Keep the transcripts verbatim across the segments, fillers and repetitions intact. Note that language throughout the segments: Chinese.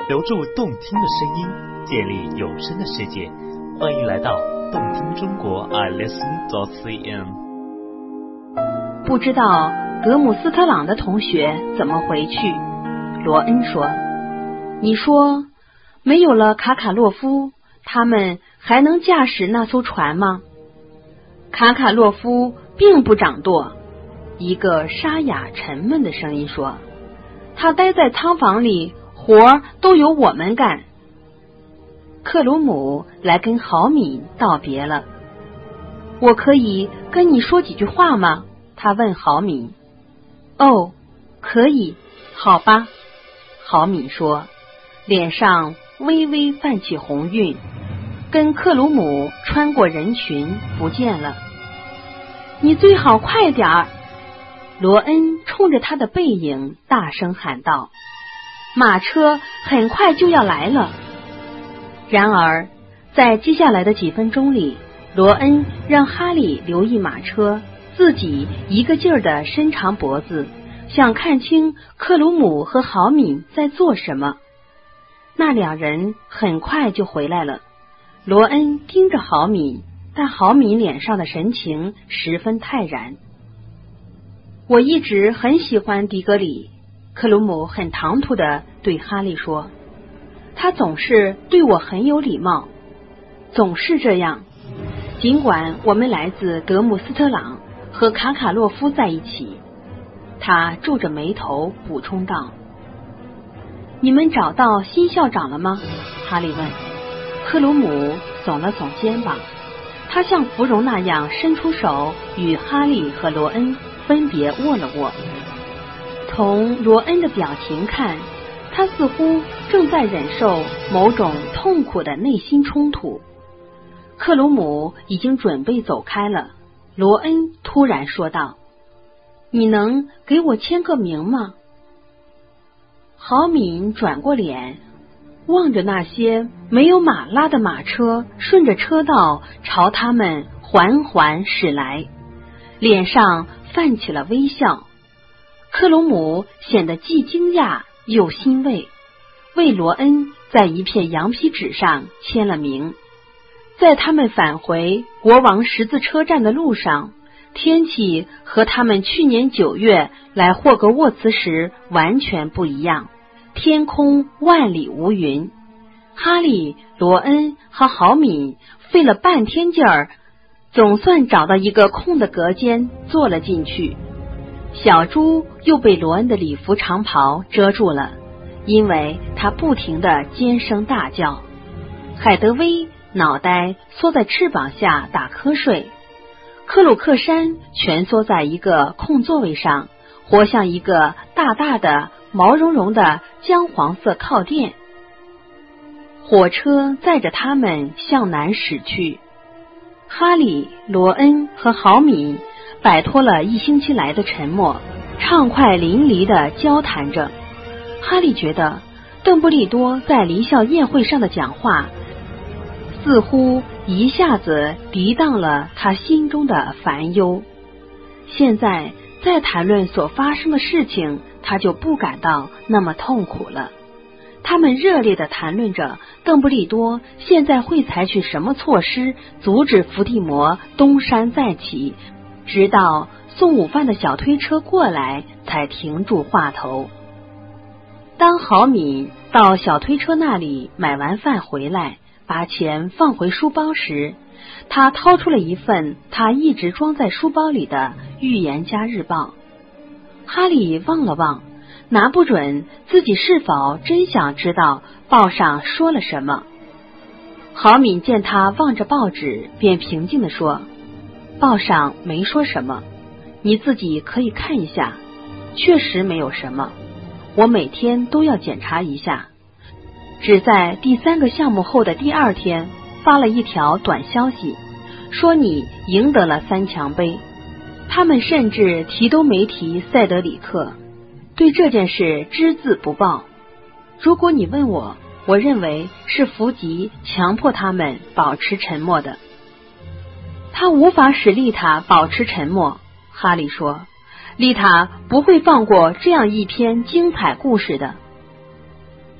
留住动听的声音，建立有声的世界。欢迎来到动听中国 i listen dot c n。 不知道格姆斯特朗的同学怎么回去？罗恩说，你说没有了卡卡洛夫，他们还能驾驶那艘船吗？卡卡洛夫并不掌舵，一个沙哑沉闷的声音说，他待在仓房里，活儿都由我们干。克鲁姆来跟豪敏道别了。我可以跟你说几句话吗？他问豪敏。哦，可以，好吧，豪敏说，脸上微微泛起红晕，跟克鲁姆穿过人群不见了。你最好快点儿！罗恩冲着他的背影大声喊道，马车很快就要来了。然而在接下来的几分钟里，罗恩让哈利留意马车，自己一个劲儿地伸长脖子，想看清克鲁姆和豪敏在做什么。那两人很快就回来了。罗恩盯着豪敏，但豪敏脸上的神情十分泰然。我一直很喜欢迪格里，克鲁姆很唐突地对哈利说，他总是对我很有礼貌，总是这样。尽管我们来自格姆斯特朗，和卡卡洛夫在一起。他皱着眉头补充道，你们找到新校长了吗？哈利问。克鲁姆耸了耸肩膀，他像芙蓉那样伸出手与哈利和罗恩分别握了握。从罗恩的表情看，他似乎正在忍受某种痛苦的内心冲突。克鲁姆已经准备走开了，罗恩突然说道，你能给我签个名吗？豪敏转过脸，望着那些没有马拉的马车顺着车道朝他们缓缓驶来，脸上泛起了微笑。克鲁姆显得既惊讶又欣慰，为罗恩在一片羊皮纸上签了名。在他们返回国王十字车站的路上，天气和他们去年九月来霍格沃茨时完全不一样，天空万里无云。哈利、罗恩和豪敏费了半天劲儿，总算找到一个空的隔间坐了进去。小猪又被罗恩的礼服长袍遮住了，因为他不停地尖声大叫。海德薇脑袋缩在翅膀下打瞌睡，克鲁克山蜷缩在一个空座位上，活像一个大大的毛茸茸的姜黄色靠垫。火车载着他们向南驶去。哈利、罗恩和豪敏摆脱了一星期来的沉默，畅快淋漓地交谈着。哈利觉得邓布利多在离校宴会上的讲话似乎一下子涤荡了他心中的烦忧。现在再谈论所发生的事情，他就不感到那么痛苦了。他们热烈地谈论着邓布利多现在会采取什么措施阻止伏地魔东山再起，直到送午饭的小推车过来才停住话头。当豪敏到小推车那里买完饭回来，把钱放回书包时，他掏出了一份他一直装在书包里的预言家日报。哈利望了望，拿不准自己是否真想知道报上说了什么。豪敏见他望着报纸，便平静地说，报上没说什么，你自己可以看一下，确实没有什么，我每天都要检查一下。只在第三个项目后的第二天发了一条短消息，说你赢得了三强杯。他们甚至提都没提塞德里克，对这件事只字不报。如果你问我，我认为是福吉强迫他们保持沉默的。他无法使丽塔保持沉默，哈利说，丽塔不会放过这样一篇精彩故事的。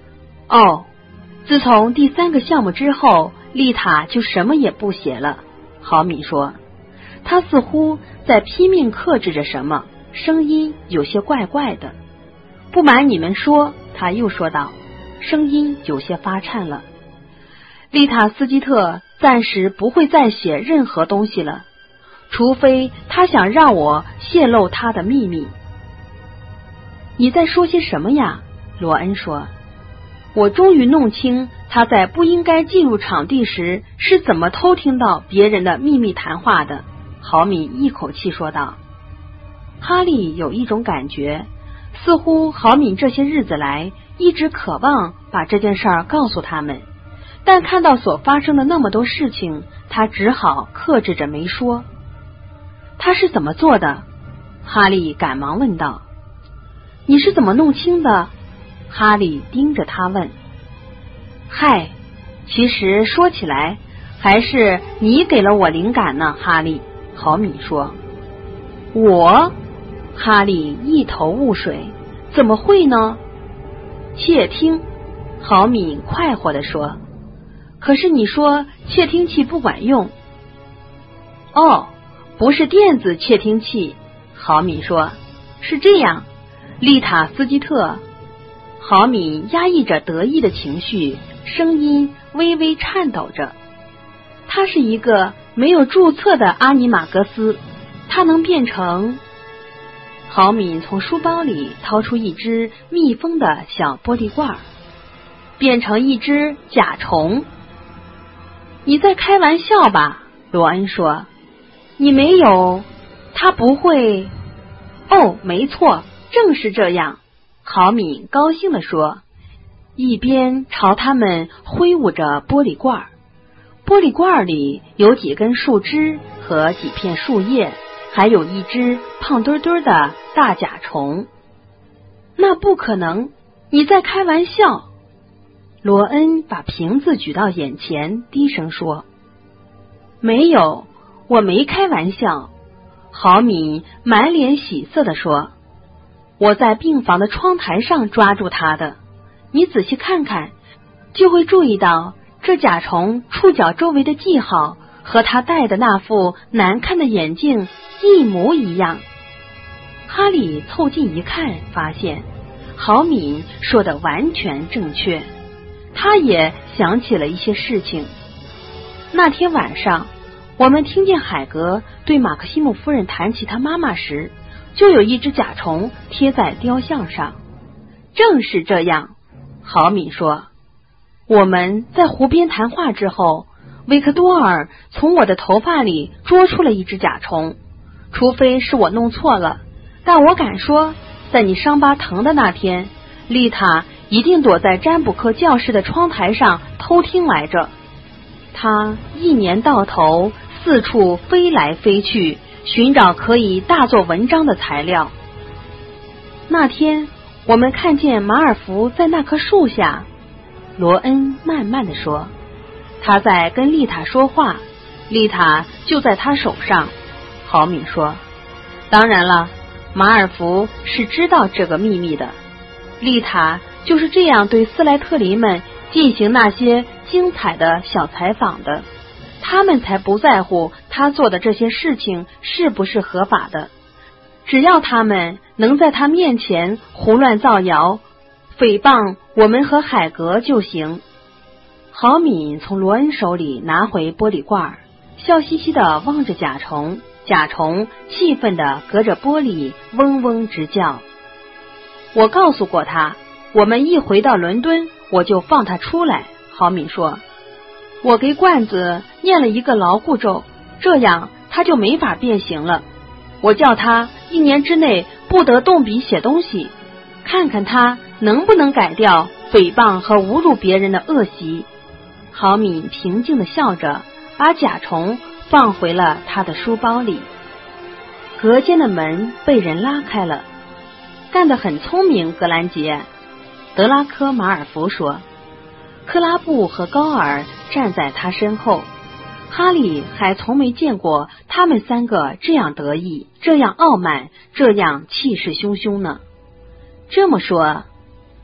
哦，自从第三个项目之后，丽塔就什么也不写了。郝敏说，她似乎在拼命克制着什么，声音有些怪怪的。不瞒你们说，他又说道，声音有些发颤了。丽塔斯基特暂时不会再写任何东西了，除非他想让我泄露他的秘密。你在说些什么呀？罗恩说，我终于弄清他在不应该进入场地时是怎么偷听到别人的秘密谈话的。郝敏一口气说道。哈利有一种感觉，似乎郝敏这些日子来一直渴望把这件事儿告诉他们，但看到所发生的那么多事情，他只好克制着没说。他是怎么做的？哈利赶忙问道。你是怎么弄清的？哈利盯着他问。嗨，其实说起来，还是你给了我灵感呢，哈利。郝敏说。我？哈利一头雾水，怎么会呢？窃听，郝敏快活地说。可是你说窃听器不管用。哦，不是电子窃听器，郝敏说，是这样，丽塔斯基特。郝敏压抑着得意的情绪，声音微微颤抖着。他是一个没有注册的阿尼玛格斯，他能变成……郝敏从书包里掏出一只密封的小玻璃罐，变成一只甲虫。你在开玩笑吧？罗恩说。你没有，他不会。哦，没错，正是这样。郝敏高兴地说，一边朝他们挥舞着玻璃罐。玻璃罐里有几根树枝和几片树叶，还有一只胖墩墩的大甲虫。那不可能，你在开玩笑。罗恩把瓶子举到眼前，低声说。没有，我没开玩笑。郝敏满脸喜色地说，我在病房的窗台上抓住它的，你仔细看看，就会注意到这甲虫触角周围的记号和他戴的那副难看的眼镜一模一样。哈利凑近一看，发现郝敏说的完全正确，他也想起了一些事情。那天晚上，我们听见海格对马克西姆夫人谈起他妈妈时，就有一只甲虫贴在雕像上。正是这样，郝敏说。我们在湖边谈话之后，维克多尔从我的头发里捉出了一只甲虫，除非是我弄错了，但我敢说，在你伤疤疼的那天，丽塔一定躲在占卜课教室的窗台上偷听来着。她一年到头四处飞来飞去，寻找可以大做文章的材料。那天我们看见马尔福在那棵树下，罗恩慢慢地说，他在跟丽塔说话，丽塔就在他手上。郝敏说，当然了，马尔福是知道这个秘密的，丽塔就是这样对斯莱特林们进行那些精彩的小采访的，他们才不在乎他做的这些事情是不是合法的，只要他们能在他面前胡乱造谣，诽谤我们和海格就行。郝敏从罗恩手里拿回玻璃罐，笑嘻嘻地望着甲虫，甲虫气愤地隔着玻璃嗡嗡直叫。我告诉过他，我们一回到伦敦我就放他出来。郝敏说，我给罐子念了一个牢固咒，这样他就没法变形了。我叫他一年之内不得动笔写东西，看看他能不能改掉诽谤和侮辱别人的恶习。郝敏平静地笑着，把甲虫放回了他的书包里。隔间的门被人拉开了。干得很聪明，格兰杰，德拉科马尔福说。克拉布和高尔站在他身后，哈利还从没见过他们三个这样得意，这样傲慢，这样气势汹汹呢。这么说，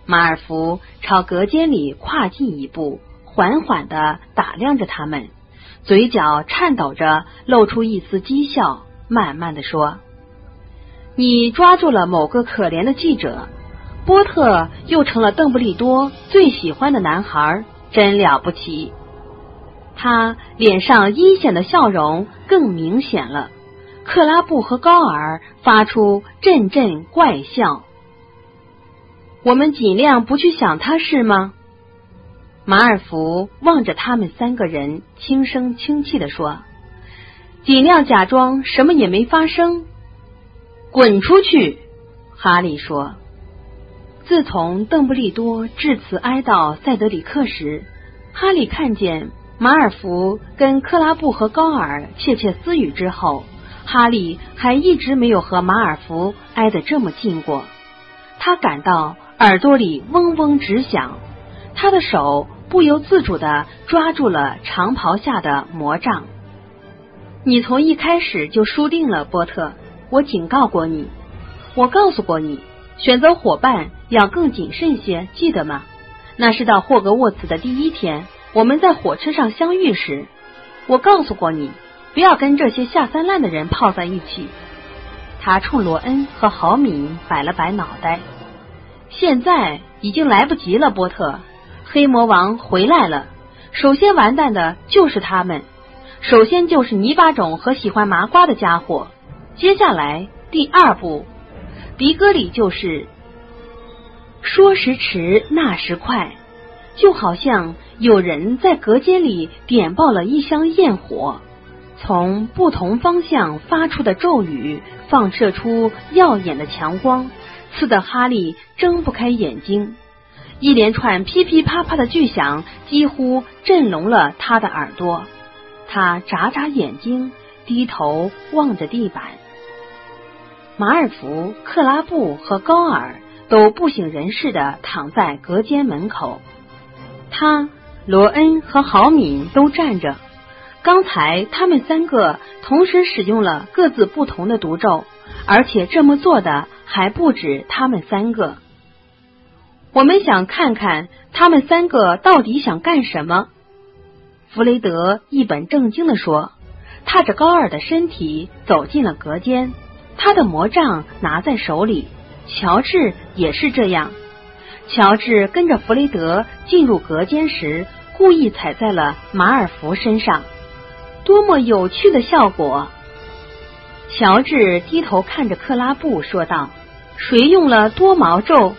马尔福朝隔间里跨进一步，缓缓地打量着他们，嘴角颤抖着露出一丝讥笑，慢慢地说：你抓住了某个可怜的记者，波特又成了邓布利多最喜欢的男孩，真了不起。他脸上阴险的笑容更明显了，克拉布和高尔发出阵阵怪笑。我们尽量不去想他是吗？马尔福望着他们三个人，轻声轻气地说：尽量假装什么也没发生。滚出去！哈利说。自从邓布利多致辞哀悼塞德里克时，哈利看见马尔福跟克拉布和高尔窃窃私语之后，哈利还一直没有和马尔福挨得这么近过。他感到耳朵里嗡嗡直响，他的手不由自主地抓住了长袍下的魔杖。你从一开始就输定了，波特，我警告过你，我告诉过你，选择伙伴要更谨慎些，记得吗？那是到霍格沃茨的第一天，我们在火车上相遇时，我告诉过你，不要跟这些下三滥的人泡在一起。他冲罗恩和豪敏摆了摆脑袋。现在已经来不及了，波特，黑魔王回来了，首先完蛋的就是他们，首先就是泥巴种和喜欢麻瓜的家伙，接下来第二步，迪戈里就是。说时迟，那时快，就好像有人在隔间里点爆了一箱焰火，从不同方向发出的咒语放射出耀眼的强光，刺得哈利睁不开眼睛。一连串噼噼啪啪的巨响几乎震聋了他的耳朵，他眨眨眼睛，低头望着地板。马尔福、克拉布和高尔都不省人事地躺在隔间门口，他、罗恩和豪敏都站着。刚才他们三个同时使用了各自不同的毒咒，而且这么做的还不止他们三个。我们想看看他们三个到底想干什么。弗雷德一本正经地说，踏着高尔的身体走进了隔间，他的魔杖拿在手里。乔治也是这样。乔治跟着弗雷德进入隔间时，故意踩在了马尔福身上，多么有趣的效果！乔治低头看着克拉布说道：谁用了多毛咒？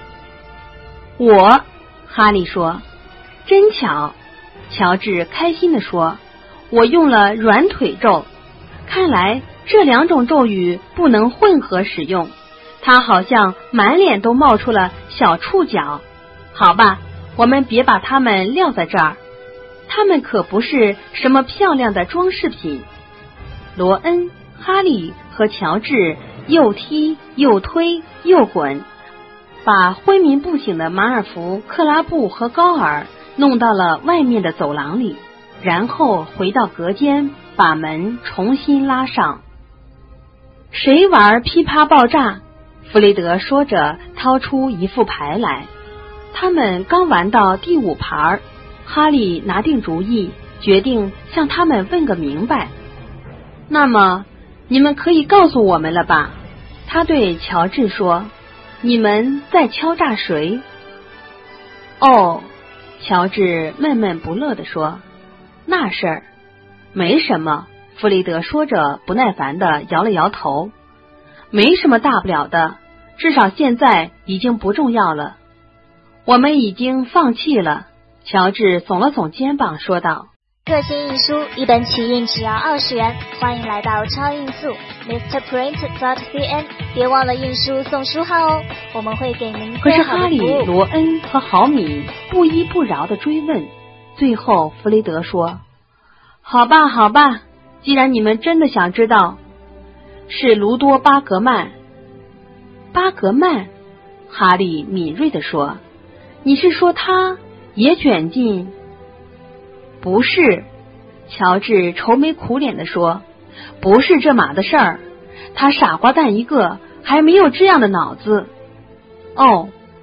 我，哈利说。真巧，乔治开心地说，我用了软腿咒。看来这两种咒语不能混合使用。他好像满脸都冒出了小触角。好吧，我们别把它们撂在这儿，它们可不是什么漂亮的装饰品。罗恩、哈利和乔治又踢又推又滚，把昏迷不醒的马尔福、克拉布和高尔弄到了外面的走廊里，然后回到隔间，把门重新拉上。谁玩噼啪爆炸？弗雷德说着掏出一副牌来。他们刚玩到第五盘，哈利拿定主意，决定向他们问个明白。那么你们可以告诉我们了吧？他对乔治说，你们在敲诈谁？哦，乔治闷闷不乐地说，那事儿没什么。弗雷德说着不耐烦地摇了摇头，没什么大不了的，至少现在已经不重要了。我们已经放弃了。乔治耸了耸肩膀说道。 各星印书一本起印只要二十元，欢迎来到超印速 Mister Print dot C N， 别忘了印书送书号哦，我们会给您可是哈利、罗恩和豪米不依不饶地追问，最后弗雷德说，好吧好吧，既然你们真的想知道，是卢多巴格曼。巴格曼？哈利敏锐地说，你是说他也卷进？不是，乔治愁眉苦脸地说，不是这码的事儿，他傻瓜蛋一个，还没有这样的脑子。哦，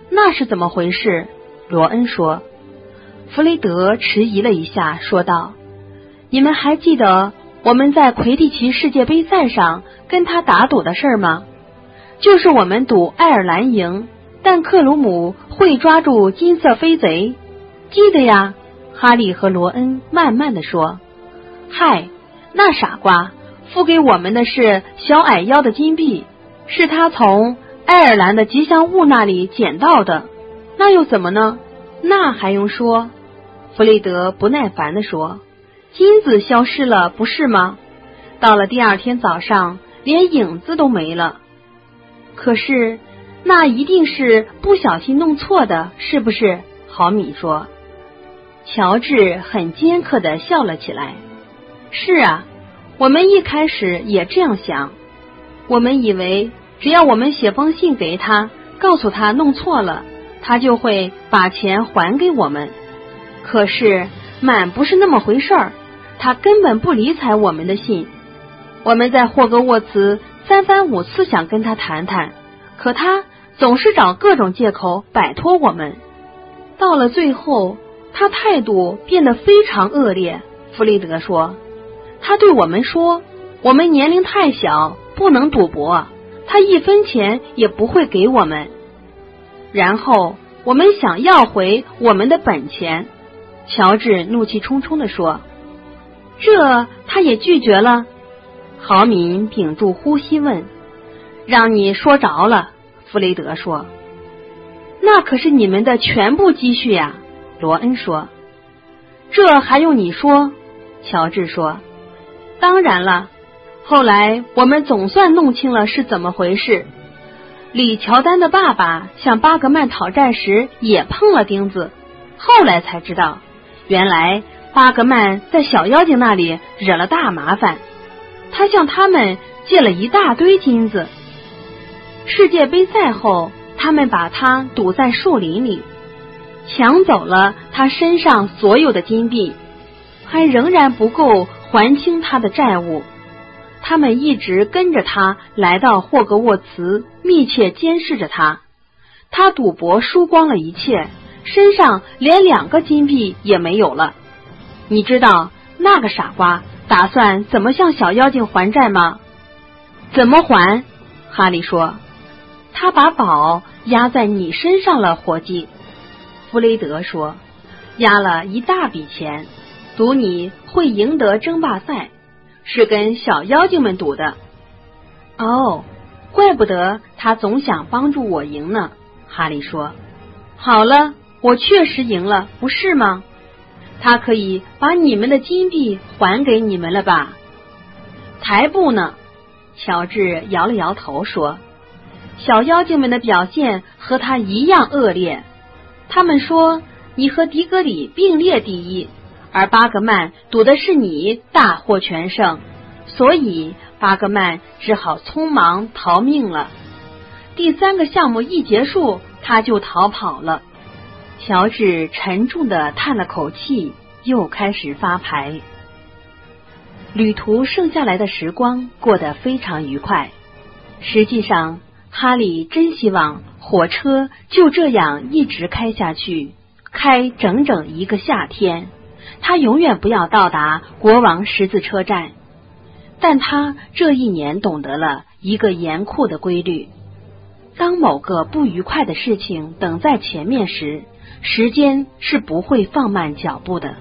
那是怎么回事？罗恩说。弗雷德迟疑了一下，说道：你们还记得我们在魁地奇世界杯赛上跟他打赌的事吗？就是我们赌爱尔兰赢，但克鲁姆会抓住金色飞贼，记得呀？哈利和罗恩慢慢地说。嗨，那傻瓜，付给我们的是小矮妖的金币，是他从爱尔兰的吉祥物那里捡到的，那又怎么呢？那还用说？弗雷德不耐烦地说，金子消失了，不是吗？到了第二天早上，连影子都没了。可是那一定是不小心弄错的，是不是？豪米说。乔治很尖刻地笑了起来。是啊，我们一开始也这样想，我们以为只要我们写封信给他，告诉他弄错了，他就会把钱还给我们。可是满不是那么回事儿，他根本不理睬我们的信。我们在霍格沃茨三番五次想跟他谈谈，可他总是找各种借口摆脱我们。到了最后，他态度变得非常恶劣。弗雷德说，他对我们说，我们年龄太小，不能赌博，他一分钱也不会给我们。然后我们想要回我们的本钱。乔治怒气冲冲地说。这他也拒绝了？豪敏屏住呼吸问。让你说着了，弗雷德说。那可是你们的全部积蓄呀，罗恩说。这还用你说？乔治说。当然了，后来我们总算弄清了是怎么回事。李乔丹的爸爸向巴格曼讨债时也碰了钉子，后来才知道，原来巴格曼在小妖精那里惹了大麻烦，他向他们借了一大堆金子。世界杯赛后，他们把他堵在树林里，抢走了他身上所有的金币，还仍然不够还清他的债务。他们一直跟着他来到霍格沃茨，密切监视着他。他赌博输光了一切，身上连两个金币也没有了。你知道那个傻瓜打算怎么向小妖精还债吗？怎么还？哈利说。他把宝压在你身上了，伙计。弗雷德说。压了一大笔钱，赌你会赢得争霸赛，是跟小妖精们赌的。哦，怪不得他总想帮助我赢呢，哈利说。好了，我确实赢了，不是吗？他可以把你们的金币还给你们了吧？才不呢，乔治摇了摇头说。小妖精们的表现和他一样恶劣，他们说你和迪格里并列第一，而巴格曼赌的是你大获全胜，所以巴格曼只好匆忙逃命了。第三个项目一结束，他就逃跑了。乔治沉重地叹了口气，又开始发牌。旅途剩下来的时光过得非常愉快。实际上，哈利真希望火车就这样一直开下去，开整整一个夏天，他永远不要到达国王十字车站。但他这一年懂得了一个严酷的规律：当某个不愉快的事情等在前面时，时间是不会放慢脚步的。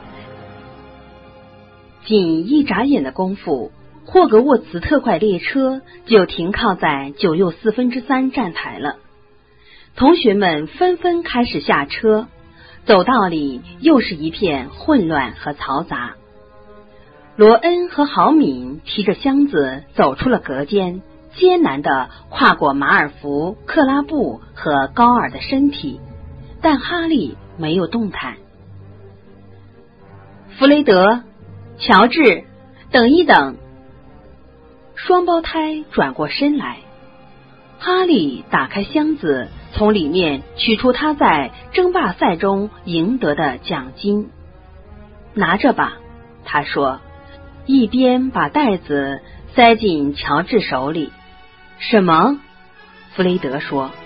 仅一眨眼的功夫，霍格沃茨特快列车就停靠在九又四分之三站台了。同学们纷纷开始下车，走道里又是一片混乱和嘈杂。罗恩和豪敏提着箱子走出了隔间，艰难地跨过马尔福、克拉布和高尔的身体，但哈利没有动弹。弗雷德，乔治，等一等。双胞胎转过身来，哈利打开箱子，从里面取出他在争霸赛中赢得的奖金。拿着吧，他说，一边把袋子塞进乔治手里。什么？弗雷德说。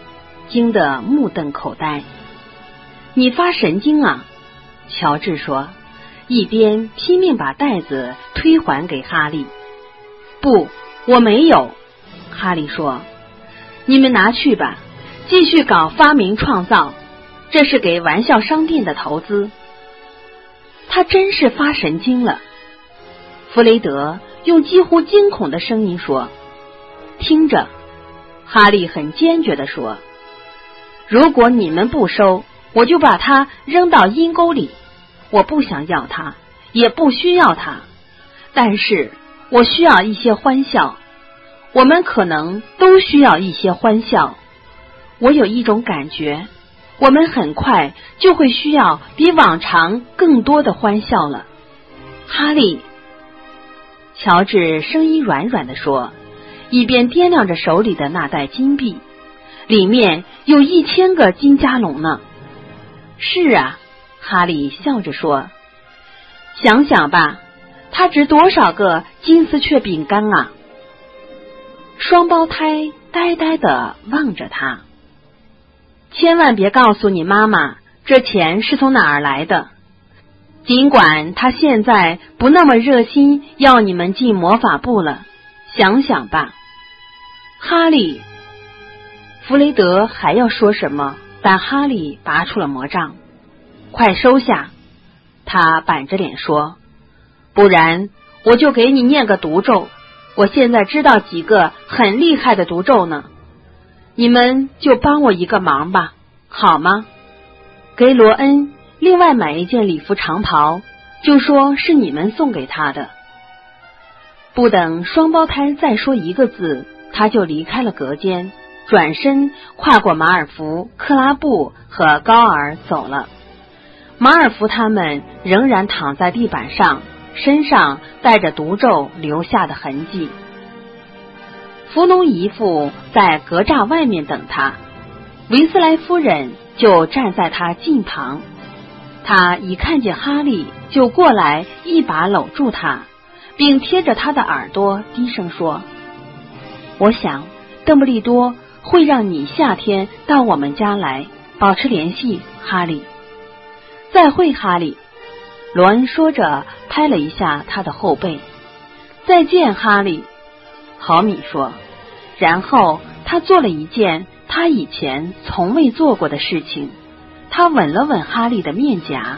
惊得目瞪口呆。你发神经啊，乔治说，一边拼命把袋子推还给哈利。不，我没有，哈利说，你们拿去吧，继续搞发明创造，这是给玩笑商店的投资。他真是发神经了。弗雷德用几乎惊恐的声音说，听着，哈利很坚决地说，如果你们不收，我就把它扔到阴沟里。我不想要它，也不需要它，但是我需要一些欢笑。我们可能都需要一些欢笑。我有一种感觉，我们很快就会需要比往常更多的欢笑了。哈利，乔治声音软软地说，一边掂量着手里的那袋金币，里面有一千个金加龙呢。是啊，哈利笑着说，想想吧，它值多少个金丝雀饼干啊！双胞胎呆呆地望着他。千万别告诉你妈妈这钱是从哪儿来的，尽管他现在不那么热心要你们进魔法部了，想想吧。哈利，弗雷德还要说什么，但哈利拔出了魔杖。快收下，他板着脸说，不然我就给你念个毒咒，我现在知道几个很厉害的毒咒呢。你们就帮我一个忙吧，好吗？给罗恩另外买一件礼服长袍，就说是你们送给他的。不等双胞胎再说一个字，他就离开了隔间，转身跨过马尔福、克拉布和高尔走了。马尔福他们仍然躺在地板上，身上带着毒咒留下的痕迹。弗农姨父在格栅外面等他，维斯莱夫人就站在他近旁。他一看见哈利，就过来一把搂住他，并贴着他的耳朵低声说，我想邓布利多会让你夏天到我们家来，保持联系，哈利。再会，哈利。罗恩说着拍了一下他的后背。再见，哈利。豪米说，然后他做了一件他以前从未做过的事情，他吻了吻哈利的面颊。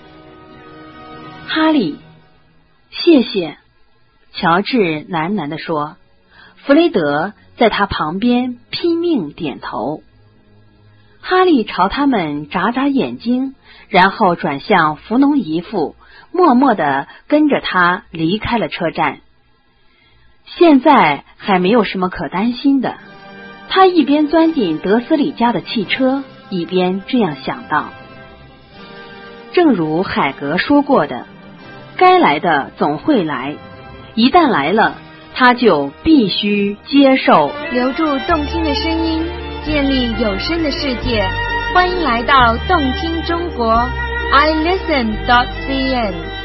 哈利，谢谢，乔治喃喃地说。弗雷德在他旁边拼命点头。哈利朝他们眨眨眼睛，然后转向弗农姨父，默默地跟着他离开了车站。现在还没有什么可担心的，他一边钻进德斯里家的汽车，一边这样想到。正如海格说过的，该来的总会来，一旦来了，他就必须接受。 留住动听的声音，建立有声的世界，欢迎来到动听中国 i listen dot c n。